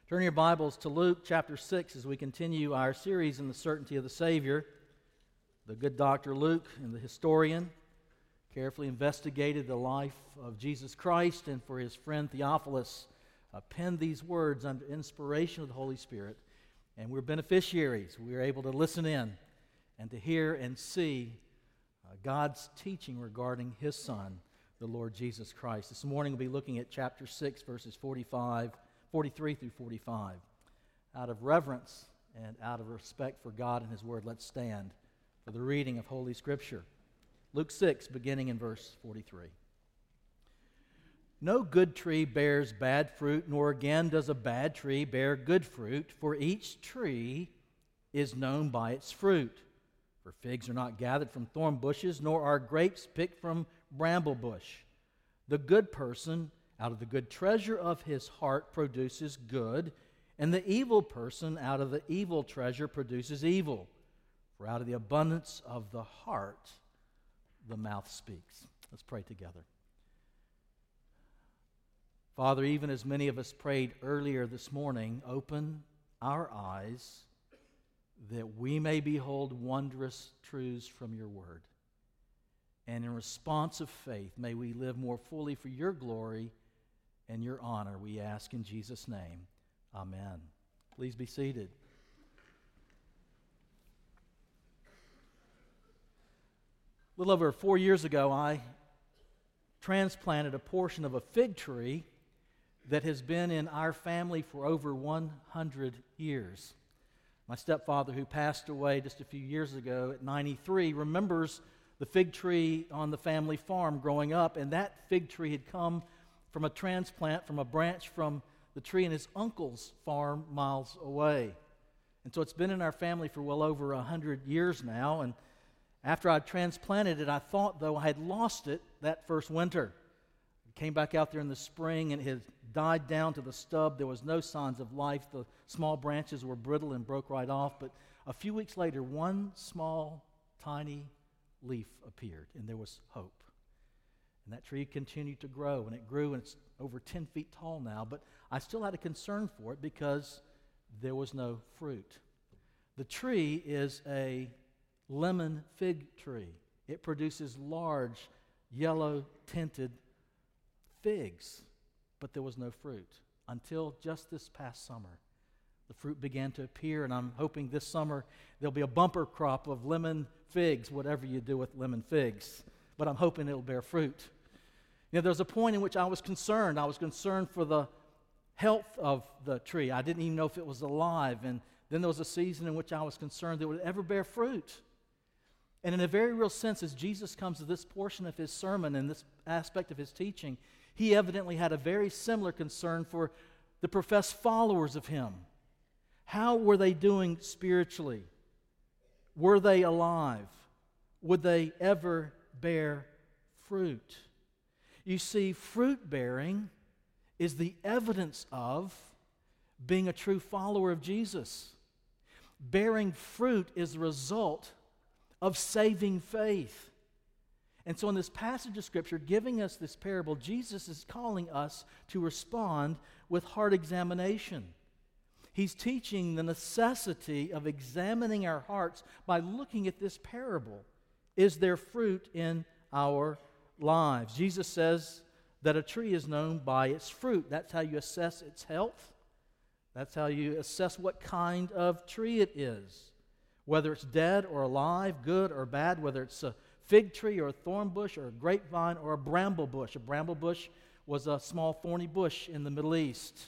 Turn your Bibles to Luke chapter 6 as we continue our series in the certainty of the Savior. The good Dr. Luke and the historian carefully investigated the life of Jesus Christ, and for his friend Theophilus penned these words under inspiration of the Holy Spirit. And we're beneficiaries. We're able to listen in and to hear and see God's teaching regarding his Son, the Lord Jesus Christ. This morning we'll be looking at chapter 6, verses 43 through 45. Out of reverence and out of respect for God and his word, let's stand for the reading of Holy Scripture. Luke 6, beginning in verse 43. No good tree bears bad fruit, nor again does a bad tree bear good fruit, for each tree is known by its fruit. For figs are not gathered from thorn bushes, nor are grapes picked from bramble bush. The good person out of the good treasure of his heart produces good, and the evil person out of the evil treasure produces evil. For out of the abundance of the heart, the mouth speaks. Let's pray together. Father, even as many of us prayed earlier this morning, open our eyes that we may behold wondrous truths from your word. And in response of faith, may we live more fully for your glory and your honor, we ask in Jesus' name. Amen. Please be seated. A little over 4 years ago, I transplanted a portion of a fig tree that has been in our family for over 100 years. My stepfather, who passed away just a few years ago at 93, remembers the fig tree on the family farm growing up, and that fig tree had come from a transplant, from a branch from the tree in his uncle's farm miles away. And so it's been in our family for well over 100 years now, and after I transplanted it, I thought, though, I had lost it that first winter. I came back out there in the spring, and it had died down to the stub. There was no signs of life. The small branches were brittle and broke right off. But a few weeks later, one small, tiny leaf appeared, and there was hope. And that tree continued to grow, and it grew, and it's over 10 feet tall now. But I still had a concern for it because there was no fruit. The tree is a lemon fig tree. It produces large, yellow-tinted figs, but there was no fruit until just this past summer. The fruit began to appear, and I'm hoping this summer there'll be a bumper crop of lemon figs, whatever you do with lemon figs. But I'm hoping it'll bear fruit. You know, there was a point in which I was concerned. I was concerned for the health of the tree. I didn't even know if it was alive. And then there was a season in which I was concerned that it would ever bear fruit. And in a very real sense, as Jesus comes to this portion of his sermon and this aspect of his teaching, he evidently had a very similar concern for the professed followers of him. How were they doing spiritually? Were they alive? Would they ever bear fruit? You see, fruit bearing is the evidence of being a true follower of Jesus. Bearing fruit is the result of saving faith. And so in this passage of Scripture, giving us this parable, Jesus is calling us to respond with heart examination. He's teaching the necessity of examining our hearts by looking at this parable. Is there fruit in our lives? Jesus says that a tree is known by its fruit. That's how you assess its health. That's how you assess what kind of tree it is. Whether it's dead or alive, good or bad, whether it's a fig tree or a thorn bush or a grapevine or a bramble bush. A bramble bush was a small thorny bush in the Middle East.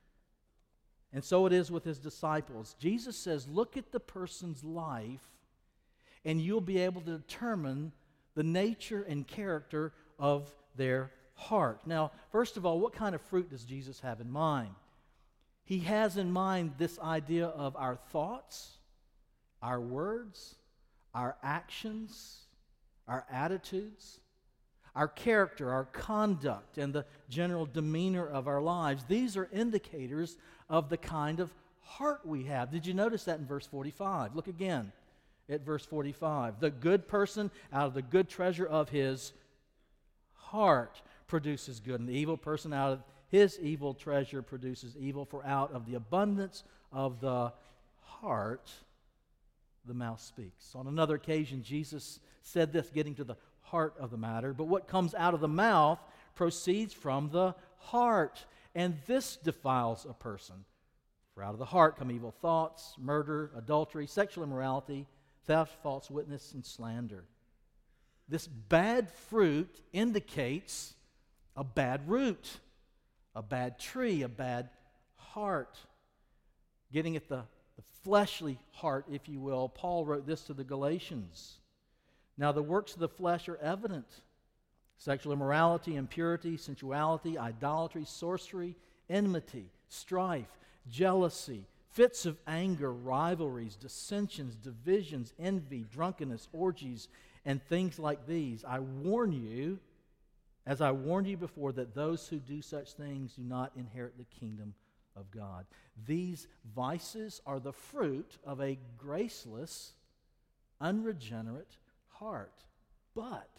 And so it is with his disciples. Jesus says, look at the person's life and you'll be able to determine the nature and character of their heart. Now, first of all, what kind of fruit does Jesus have in mind? He has in mind this idea of our thoughts, our words, our actions, our attitudes, our character, our conduct, and the general demeanor of our lives. These are indicators of the kind of heart we have. Did you notice that in verse 45? Look again at verse 45. The good person out of the good treasure of his heart produces good, and the evil person out of his evil treasure produces evil, for out of the abundance of the heart the mouth speaks. On another occasion, Jesus said this, getting to the heart of the matter, but what comes out of the mouth proceeds from the heart, and this defiles a person. For out of the heart come evil thoughts, murder, adultery, sexual immorality, theft, false witness, and slander. This bad fruit indicates a bad root, a bad tree, a bad heart. Getting at the fleshly heart, if you will, Paul wrote this to the Galatians. Now the works of the flesh are evident: sexual immorality, impurity, sensuality, idolatry, sorcery, enmity, strife, jealousy, fits of anger, rivalries, dissensions, divisions, envy, drunkenness, orgies, and things like these. I warn you, as I warned you before, that those who do such things do not inherit the kingdom of God. These vices are the fruit of a graceless, unregenerate heart. But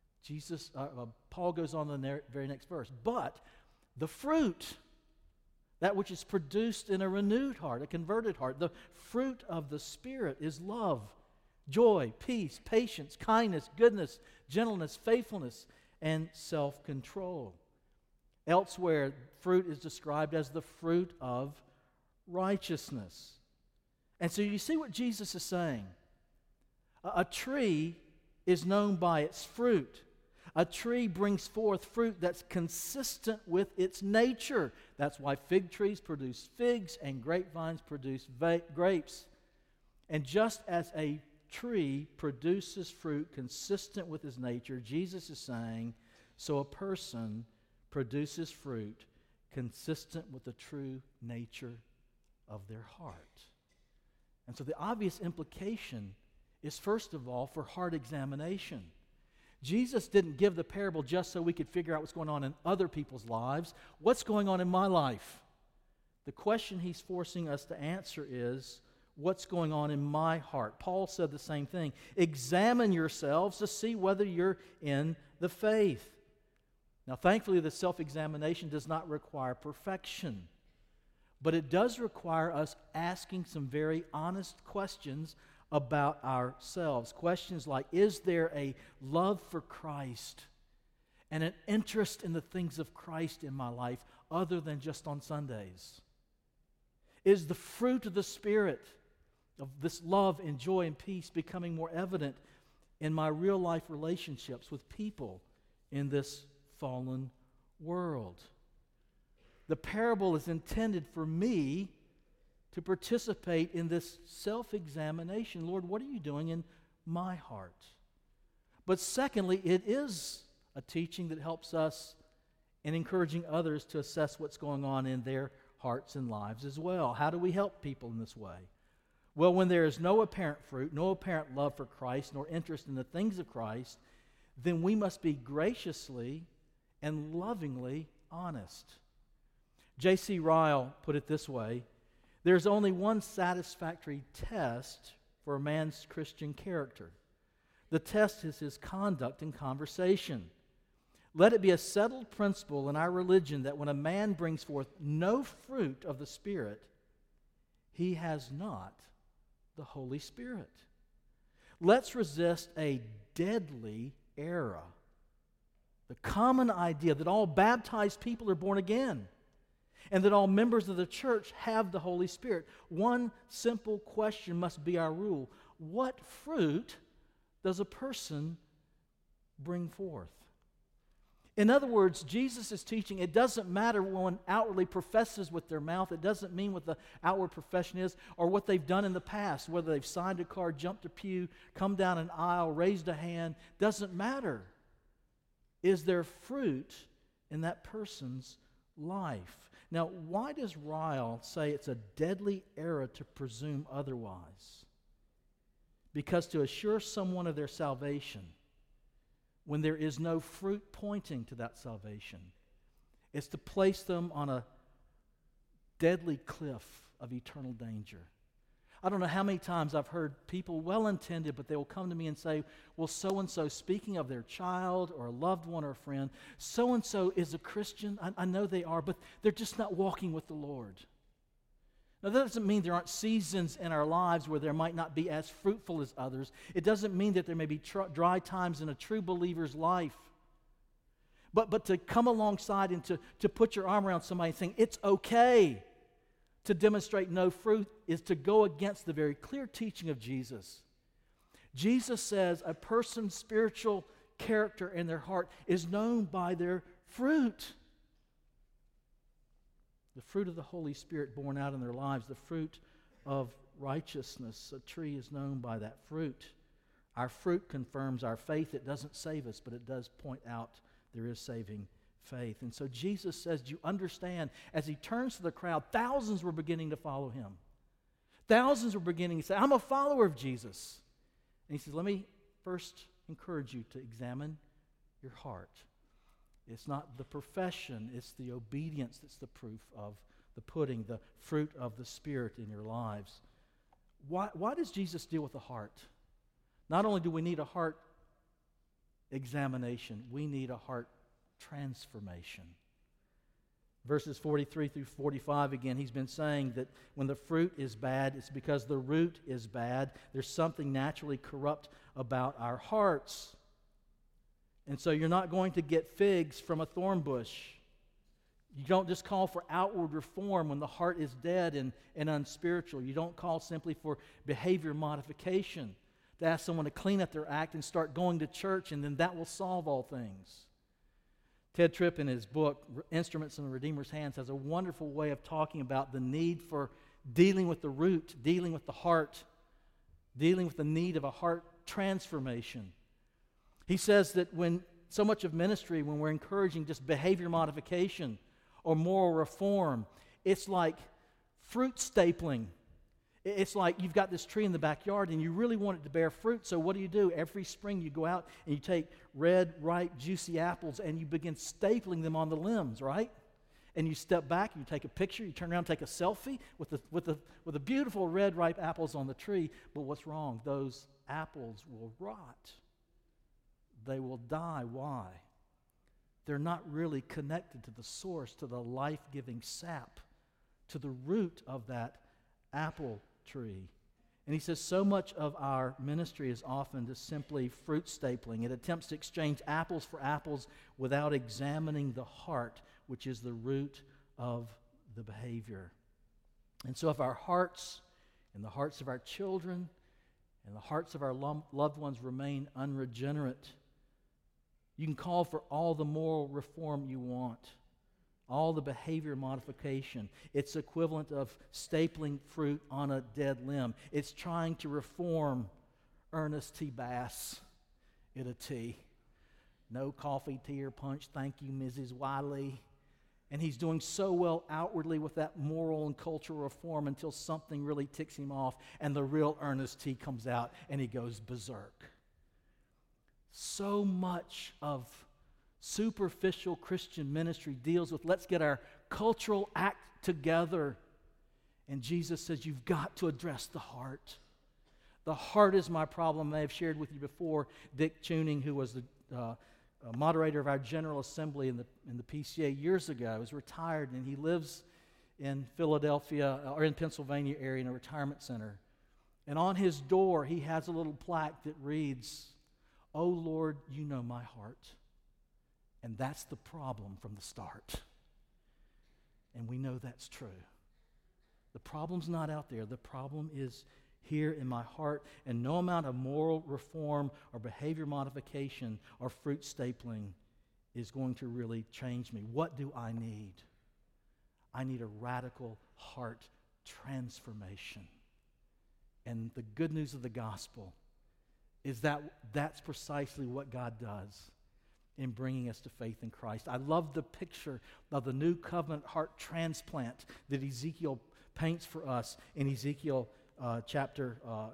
Paul goes on in the very next verse. But the fruit, that which is produced in a renewed heart, a converted heart, the fruit of the Spirit is love, joy, peace, patience, kindness, goodness, gentleness, faithfulness, and self-control. Elsewhere, fruit is described as the fruit of righteousness. And so you see what Jesus is saying. A tree is known by its fruit. A tree brings forth fruit that's consistent with its nature. That's why fig trees produce figs and grapevines produce grapes. And just as a tree produces fruit consistent with his nature, Jesus is saying, so a person produces fruit consistent with the true nature of their heart. And so the obvious implication is, first of all, for heart examination. Jesus didn't give the parable just so we could figure out what's going on in other people's lives. What's going on in my life? The question he's forcing us to answer is, what's going on in my heart? Paul said the same thing. Examine yourselves to see whether you're in the faith. Now, thankfully, the self-examination does not require perfection, but it does require us asking some very honest questions about ourselves. Questions like, is there a love for Christ and an interest in the things of Christ in my life other than just on Sundays? Is the fruit of the Spirit of this love and joy and peace becoming more evident in my real life relationships with people in this fallen world? The parable is intended for me to participate in this self-examination. Lord, what are you doing in my heart? But secondly, it is a teaching that helps us in encouraging others to assess what's going on in their hearts and lives as well. How do we help people in this way? Well, when there is no apparent fruit, no apparent love for Christ, nor interest in the things of Christ, then we must be graciously and lovingly honest. J.C. Ryle put it this way: there's only one satisfactory test for a man's Christian character. The test is his conduct in conversation. Let it be a settled principle in our religion that when a man brings forth no fruit of the Spirit, he has not the Holy Spirit. Let's resist a deadly error, the common idea that all baptized people are born again and that all members of the church have the Holy Spirit. One simple question must be our rule: what fruit does a person bring forth? In other words, Jesus is teaching it doesn't matter what one outwardly professes with their mouth. It doesn't mean what the outward profession is or what they've done in the past, whether they've signed a card, jumped a pew, come down an aisle, raised a hand. Doesn't matter. Is there fruit in that person's life? Now, why does Ryle say it's a deadly error to presume otherwise? Because to assure someone of their salvation, when there is no fruit pointing to that salvation, it's to place them on a deadly cliff of eternal danger. I don't know how many times I've heard people, well-intended, but they will come to me and say, well, so-and-so, speaking of their child or a loved one or a friend, so-and-so is a Christian. I know they are, but they're just not walking with the Lord. Now, that doesn't mean there aren't seasons in our lives where there might not be as fruitful as others. It doesn't mean that there may be dry times in a true believer's life. But to come alongside and to put your arm around somebody saying, it's okay to demonstrate no fruit, is to go against the very clear teaching of Jesus. Jesus says a person's spiritual character in their heart is known by their fruit. The fruit of the Holy Spirit born out in their lives, the fruit of righteousness. A tree is known by that fruit. Our fruit confirms our faith. It doesn't save us, but it does point out there is saving faith. And so Jesus says, do you understand? As he turns to the crowd, thousands were beginning to follow him. Thousands were beginning to say, I'm a follower of Jesus. And he says, let me first encourage you to examine your heart. It's not the profession, it's the obedience that's the proof of the pudding, the fruit of the Spirit in your lives. Why does Jesus deal with the heart? Not only do we need a heart examination, we need a heart transformation. Verses 43 through 45, again, he's been saying that when the fruit is bad, it's because the root is bad. There's something naturally corrupt about our hearts. And so you're not going to get figs from a thorn bush. You don't just call for outward reform when the heart is dead and unspiritual. You don't call simply for behavior modification, to ask someone to clean up their act and start going to church, and then that will solve all things. Ted Tripp, in his book, Instruments in the Redeemer's Hands, has a wonderful way of talking about the need for dealing with the root, dealing with the heart, dealing with the need of a heart transformation. He says that when so much of ministry, when we're encouraging just behavior modification or moral reform, it's like fruit stapling. It's like you've got this tree in the backyard and you really want it to bear fruit, so what do? Every spring you go out and you take red, ripe, juicy apples and you begin stapling them on the limbs, right? And you step back, you take a picture, you turn around, take a selfie with the beautiful red, ripe apples on the tree. But what's wrong? Those apples will rot. They will die. Why? They're not really connected to the source, to the life-giving sap, to the root of that apple tree. And he says so much of our ministry is often just simply fruit stapling. It attempts to exchange apples for apples without examining the heart, which is the root of the behavior. And so if our hearts and the hearts of our children and the hearts of our loved ones remain unregenerate, you can call for all the moral reform you want, all the behavior modification. It's equivalent of stapling fruit on a dead limb. It's trying to reform Ernest T. Bass in a tea. No coffee, tea, or punch. Thank you, Mrs. Wiley. And he's doing so well outwardly with that moral and cultural reform until something really ticks him off and the real Ernest T. comes out and he goes berserk. So much of superficial Christian ministry deals with let's get our cultural act together. And Jesus says you've got to address the heart. The heart is my problem. I have shared with you before, Dick Tuning, who was the moderator of our General Assembly in the PCA years ago, is retired, and he lives in Philadelphia or in Pennsylvania area in a retirement center. And on his door, he has a little plaque that reads, "Oh Lord, you know my heart." And that's the problem from the start. And we know that's true. The problem's not out there. The problem is here in my heart, and no amount of moral reform or behavior modification or fruit stapling is going to really change me. What do I need? I need a radical heart transformation. And the good news of the gospel is that that's precisely what God does in bringing us to faith in Christ. I love the picture of the new covenant heart transplant that Ezekiel paints for us in Ezekiel chapter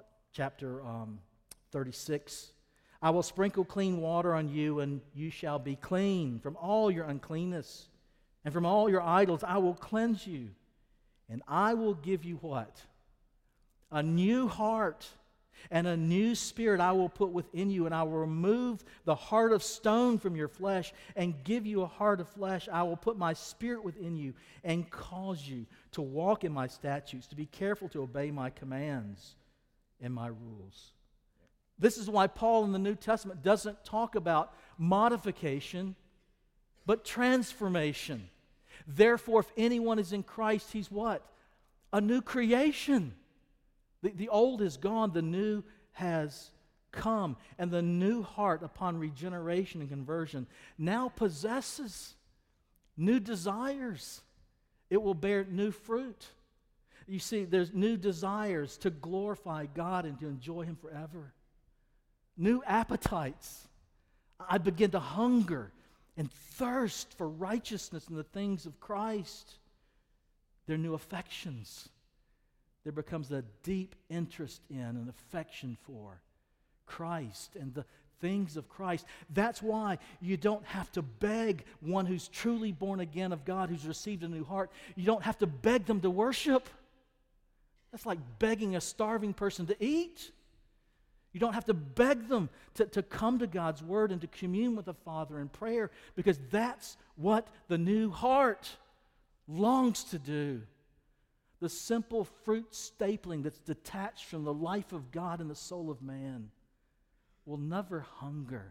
36. I will sprinkle clean water on you, and you shall be clean from all your uncleanness, and from all your idols I will cleanse you, and I will give you what? A new heart and a new spirit I will put within you, and I will remove the heart of stone from your flesh and give you a heart of flesh. I will put my spirit within you and cause you to walk in my statutes, to be careful to obey my commands and my rules. This is why Paul in the New Testament doesn't talk about modification, but transformation. Therefore, if anyone is in Christ, he's what? A new creation. The old is gone, the new has come. And the new heart, upon regeneration and conversion, now possesses new desires. It will bear new fruit. You see, there's new desires to glorify God and to enjoy Him forever. New appetites. I begin to hunger and thirst for righteousness and the things of Christ. They're new affections. There becomes a deep interest in and affection for Christ and the things of Christ. That's why you don't have to beg one who's truly born again of God, who's received a new heart. You don't have to beg them to worship. That's like begging a starving person to eat. You don't have to beg them to come to God's Word and to commune with the Father in prayer, because that's what the new heart longs to do. The simple fruit stapling that's detached from the life of God in the soul of man will never hunger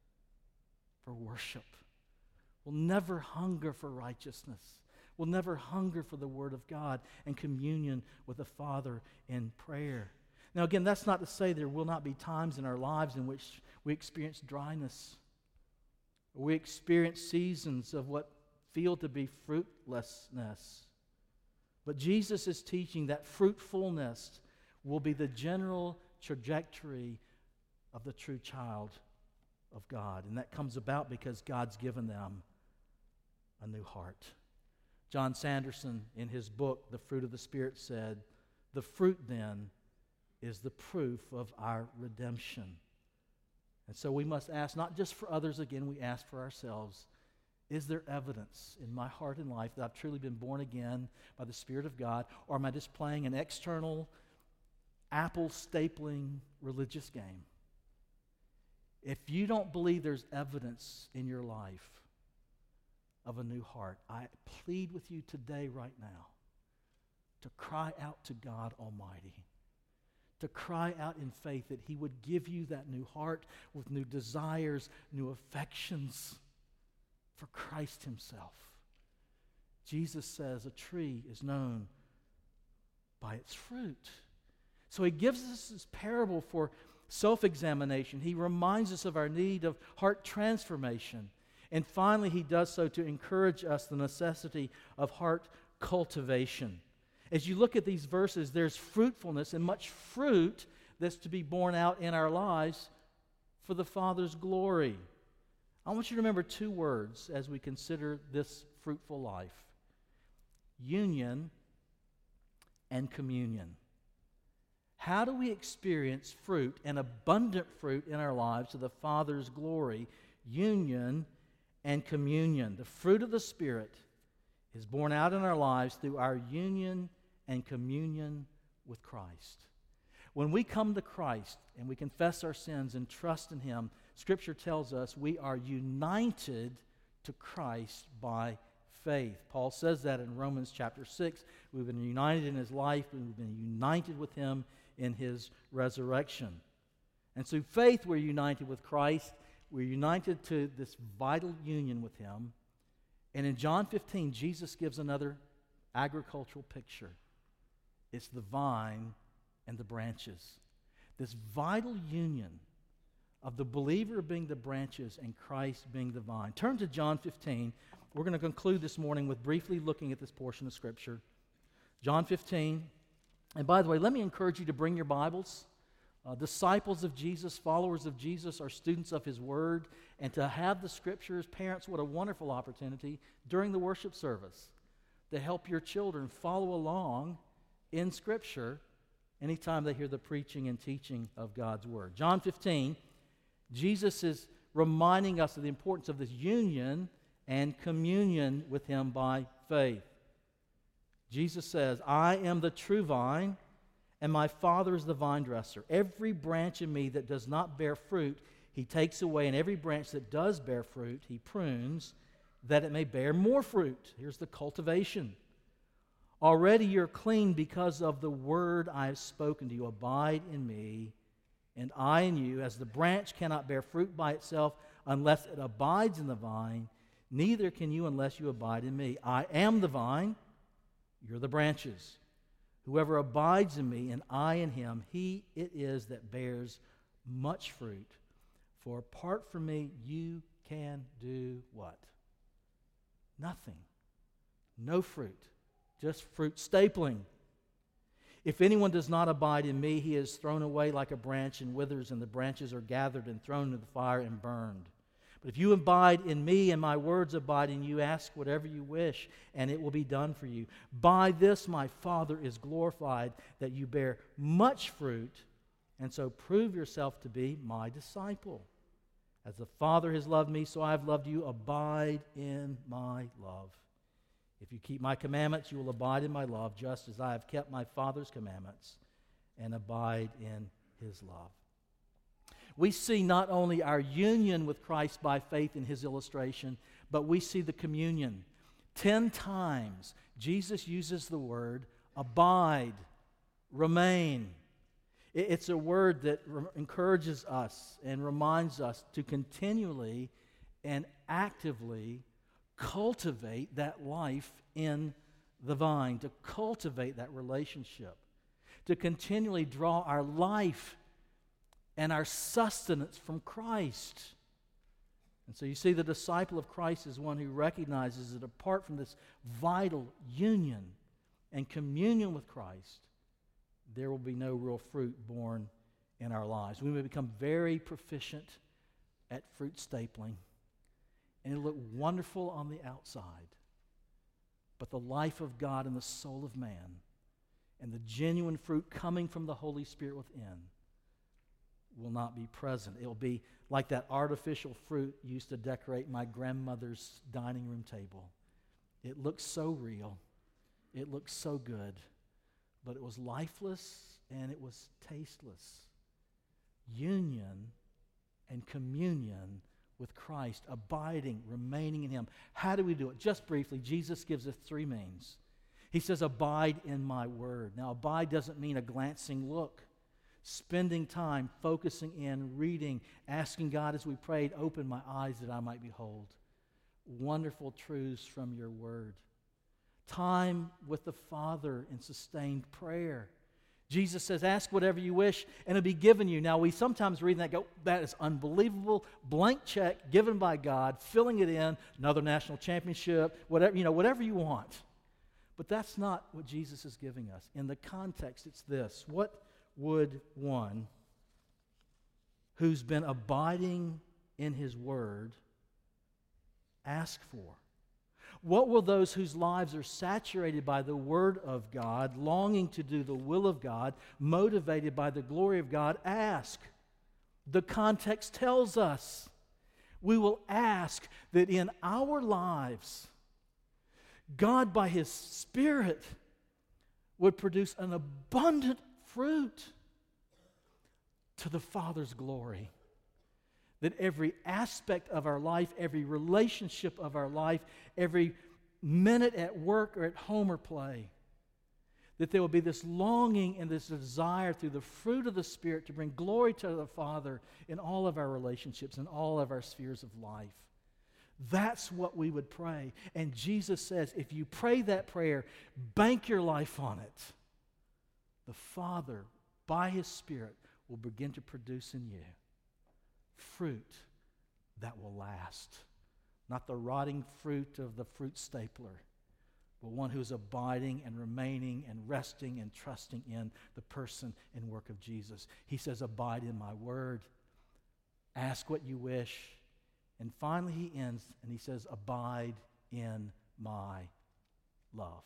for worship, will never hunger for righteousness, will never hunger for the Word of God and communion with the Father in prayer. Now again, that's not to say there will not be times in our lives in which we experience dryness, or we experience seasons of what feel to be fruitlessness. But Jesus is teaching that fruitfulness will be the general trajectory of the true child of God. And that comes about because God's given them a new heart. John Sanderson, in his book, The Fruit of the Spirit, said, "The fruit, then, is the proof of our redemption." And so we must ask, not just for others, again, we ask for ourselves, is there evidence in my heart and life that I've truly been born again by the Spirit of God, or am I just playing an external, apple-stapling religious game? If you don't believe there's evidence in your life of a new heart, I plead with you today, right now, to cry out to God Almighty, to cry out in faith that He would give you that new heart with new desires, new affections for Christ Himself. Jesus says a tree is known by its fruit. So He gives us this parable for self-examination. He reminds us of our need of heart transformation. And finally, He does so to encourage us the necessity of heart cultivation. As you look at these verses, there's fruitfulness and much fruit that's to be borne out in our lives for the Father's glory. I want you to remember two words as we consider this fruitful life: union and communion. How do we experience fruit and abundant fruit in our lives to the Father's glory? Union and communion. The fruit of the Spirit is born out in our lives through our union and communion with Christ. When we come to Christ and we confess our sins and trust in Him, Scripture tells us we are united to Christ by faith. Paul says that in Romans chapter 6. We've been united in His life, and we've been united with Him in His resurrection. And through faith, we're united with Christ. We're united to this vital union with Him. And in John 15, Jesus gives another agricultural picture. It's the vine and the branches. This vital union of the believer being the branches and Christ being the vine. Turn to John 15. We're going to conclude this morning with briefly looking at this portion of Scripture. John 15. And by the way, let me encourage you to bring your Bibles. Disciples of Jesus, followers of Jesus, are students of His Word. And to have the Scriptures, parents, what a wonderful opportunity during the worship service to help your children follow along in Scripture anytime they hear the preaching and teaching of God's Word. John 15, Jesus is reminding us of the importance of this union and communion with Him by faith. Jesus says, "I am the true vine, and my Father is the vine dresser. Every branch in me that does not bear fruit, he takes away, and every branch that does bear fruit, he prunes, that it may bear more fruit. Here's the cultivation. Already you're clean because of the word I have spoken to you. Abide in me, and I in you. As the branch cannot bear fruit by itself unless it abides in the vine, neither can you unless you abide in me. I am the vine, you're the branches. Whoever abides in me and I in him, he it is that bears much fruit. For apart from me, you can do what? Nothing. No fruit. Just fruit stapling. If anyone does not abide in me, he is thrown away like a branch and withers, and the branches are gathered and thrown into the fire and burned. But if you abide in me and my words abide in you, ask whatever you wish, and it will be done for you. By this my Father is glorified, that you bear much fruit, and so prove yourself to be my disciple. As the Father has loved me, so I have loved you. Abide in my love. If you keep my commandments, you will abide in my love, just as I have kept my Father's commandments and abide in his love. We see not only our union with Christ by faith in his illustration, but we see the communion. 10 times Jesus uses the word abide, remain. It's a word that encourages us and reminds us to continually and actively cultivate that life in the vine, to cultivate that relationship, to continually draw our life and our sustenance from Christ. And so you see, the disciple of Christ is one who recognizes that apart from this vital union and communion with Christ, there will be no real fruit born in our lives. We may become very proficient at fruit stapling, and it'll look wonderful on the outside. But the life of God in the soul of man and the genuine fruit coming from the Holy Spirit within will not be present. It will be like that artificial fruit used to decorate my grandmother's dining room table. It looked so real. It looked so good. But it was lifeless and it was tasteless. Union and communion with Christ, abiding, remaining in him. How do we do it? Just briefly, Jesus gives us 3 means. He says, abide in my word. Now, abide doesn't mean a glancing look. Spending time, focusing in, reading, asking God as we prayed, open my eyes that I might behold wonderful truths from your word. Time with the Father in sustained prayer. Jesus says, ask whatever you wish, and it'll be given you. Now, we sometimes read that and go, that is unbelievable. Blank check given by God, filling it in, another national championship, whatever you want. But that's not what Jesus is giving us. In the context, it's this. What would one who's been abiding in his word ask for? What will those whose lives are saturated by the word of God, longing to do the will of God, motivated by the glory of God, ask? The context tells us we will ask that in our lives, God by his Spirit would produce an abundant fruit to the Father's glory. That every aspect of our life, every relationship of our life, every minute at work or at home or play, that there will be this longing and this desire through the fruit of the Spirit to bring glory to the Father in all of our relationships and all of our spheres of life. That's what we would pray. And Jesus says, if you pray that prayer, bank your life on it. The Father, by his Spirit, will begin to produce in you fruit that will last. Not the rotting fruit of the fruit stapler, but one who is abiding and remaining and resting and trusting in the person and work of Jesus. He says, abide in my word. Ask what you wish. And finally he ends and he says, abide in my love.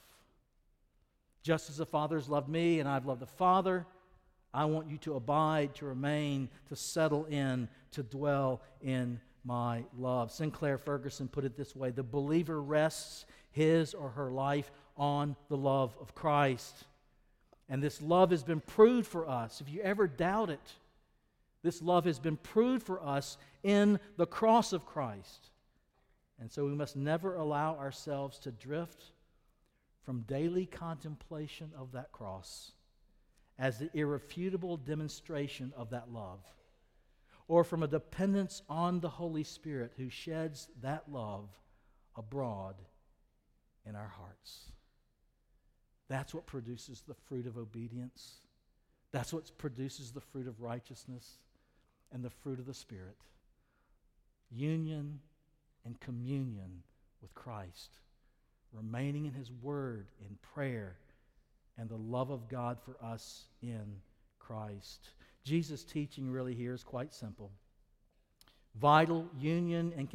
Just as the Father has loved me and I've loved the Father, I want you to abide, to remain, to settle in, to dwell in my love. Sinclair Ferguson put it this way: the believer rests his or her life on the love of Christ. And this love has been proved for us. If you ever doubt it, this love has been proved for us in the cross of Christ. And so we must never allow ourselves to drift from daily contemplation of that cross as the irrefutable demonstration of that love, or from a dependence on the Holy Spirit who sheds that love abroad in our hearts. That's what produces the fruit of obedience. That's what produces the fruit of righteousness and the fruit of the Spirit. Union and communion with Christ, remaining in His Word, in prayer, and the love of God for us in Christ. Jesus' teaching really here is quite simple. Vital union and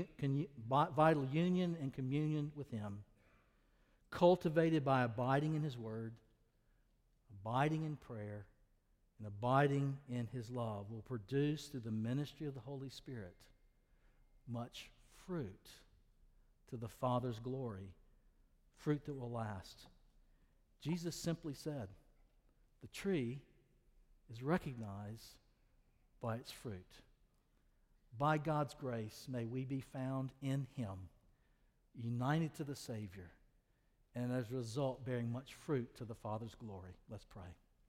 communion with Him, cultivated by abiding in His Word, abiding in prayer, and abiding in His love, will produce through the ministry of the Holy Spirit much fruit to the Father's glory, fruit that will last. Jesus simply said, the tree is recognized by its fruit. By God's grace, may we be found in Him, united to the Savior, and as a result, bearing much fruit to the Father's glory. Let's pray.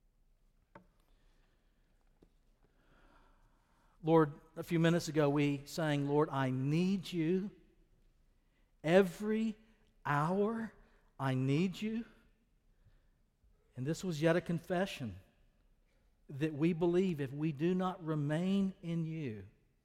Lord, a few minutes ago we sang, Lord, I need you. Every hour I need you. And this was yet a confession that we believe if we do not remain in you,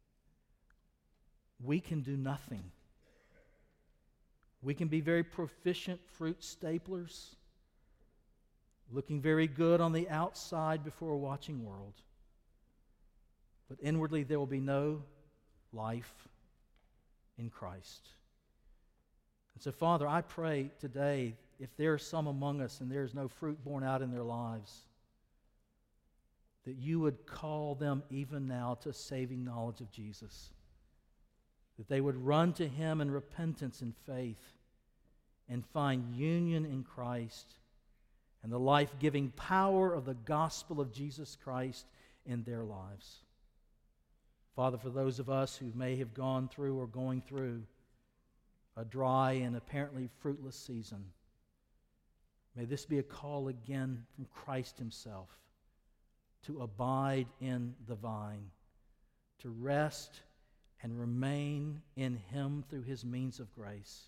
we can do nothing. We can be very proficient fruit staplers, looking very good on the outside before a watching world. But inwardly there will be no life in Christ. And so, Father, I pray today, if there are some among us and there is no fruit borne out in their lives, that you would call them even now to saving knowledge of Jesus. That they would run to Him in repentance and faith and find union in Christ and the life-giving power of the gospel of Jesus Christ in their lives. Father, for those of us who may have gone through or going through a dry and apparently fruitless season, may this be a call again from Christ Himself to abide in the vine, to rest and remain in Him through His means of grace.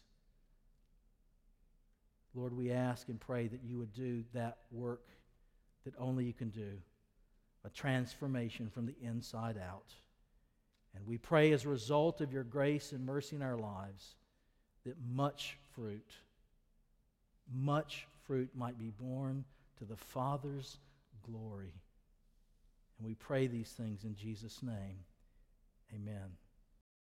Lord, we ask and pray that you would do that work that only you can do, a transformation from the inside out. And we pray as a result of your grace and mercy in our lives that much fruit might be born to the Father's glory. And we pray these things in Jesus' name. Amen.